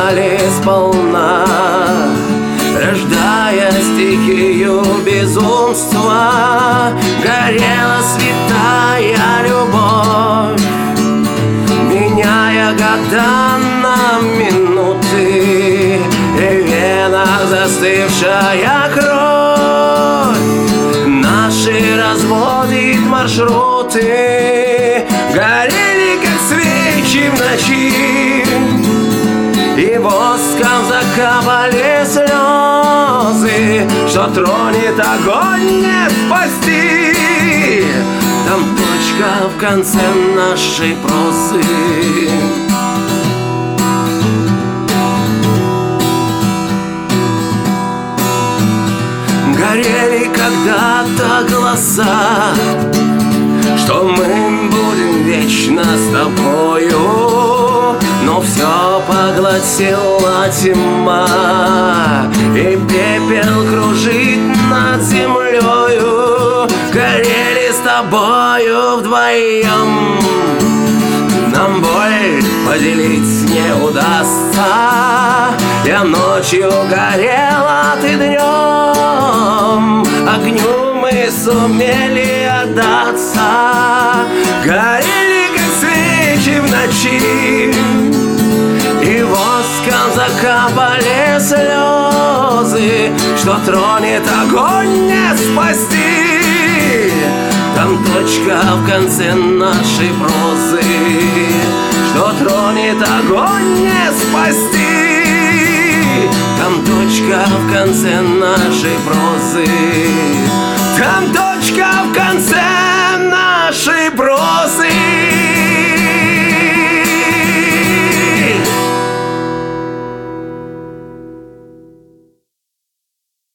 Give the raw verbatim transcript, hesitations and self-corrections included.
поймали сполна, рождая стихию безумства. Горела святая любовь, меняя года на минуты, и в венах застывшая кровь наши разводит маршруты. Горели, как свечи в ночи, и воском закапали слезы. Что тронет огонь, не спасти. Там точка в конце нашей прозы. Горели когда-то глаза, что мы будем вечно с тобою, но все поглотила тьма, и пепел кружит над землею. Горели с тобою вдвоем, нам боль поделить не удастся. Я ночью горела, ты днем, огню мы сумели отдаться. Горели, как свечи в ночи, и воском закапали слезы. Что тронет огонь, не спасти. Там точка в конце нашей прозы. Что тронет огонь, не спасти. Там точка в конце нашей прозы. Там точка в конце